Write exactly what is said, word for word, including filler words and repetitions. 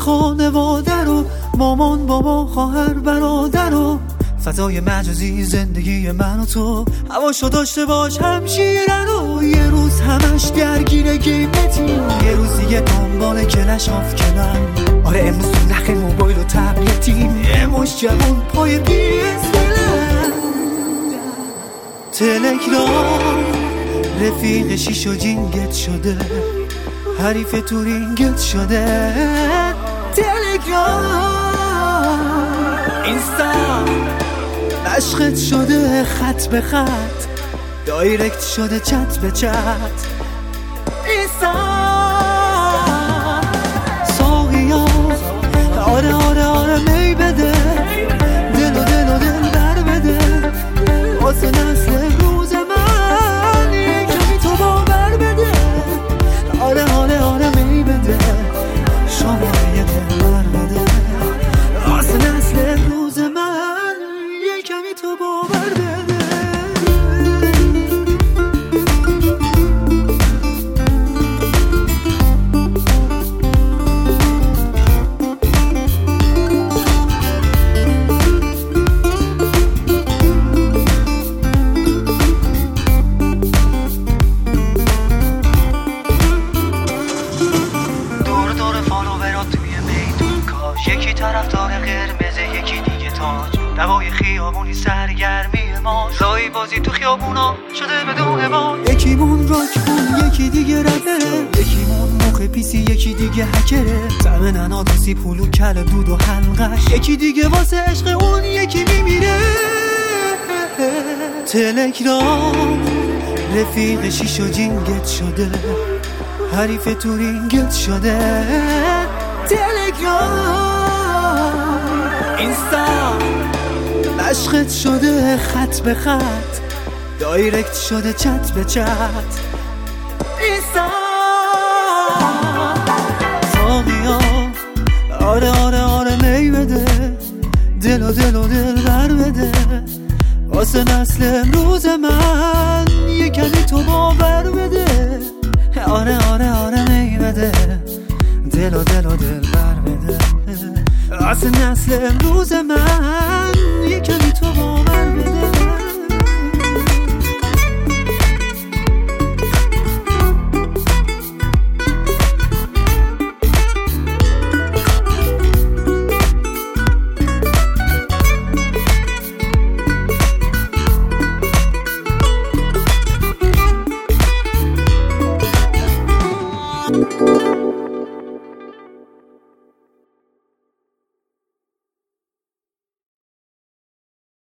خانواده رو، مامان بابا خواهر برادر رو، فضای مجازی زندگی من و تو، هواشو داشته باش همشیره رو. یه روز همش درگیر گیمتیم، یه روز دیگه دنبال کلش آف کلن. آره امروز تو نخ موبایل و تبلتیم، یه مش جوون پای پی اس بلن. تلگرام رفیق شیش و جینگت شده، حریف تورینگت شده. تلگرام اینستا عشقت شده، خط به خط دایرکت شده، چت به چت. اینستا ساقیا آره آره آره می بده، دل و دل و دل بر بده، واسه نسل روز من یه کمی تو باور بده. آره آره آره می بده، شما یه دل بر بده، واسه نسل روز من یه کمی تو باور بده. یکی طرفدار قرمز یکی دیگه تاج، دوای خیابونی سرگرمی ما، زایی بازی تو خیابونا شده بدون ما. یکی مون راک مون یکی دیگه رپره، یکی مون مخ پیسی یکی دیگه هکره، طعم ننادوسی پولو کل دود و حلقش، یکی دیگه واسه عشق اون یکی میمیره. تلگرام رفیق شیش و جینگت شده، حریف تورینگت شده. تلگرام اینستا عشقت شده، خط به خط دایرکت شده، چت به چت. اینستا ساقیا آره آره آره می بده، دل و دل و دل بر بده، واسه نسل امروز من یه کمی تو باور بده. آره آره آره می بده، دل و دل و دل بر بده، واسه نسل امروز من یه کمی تو باور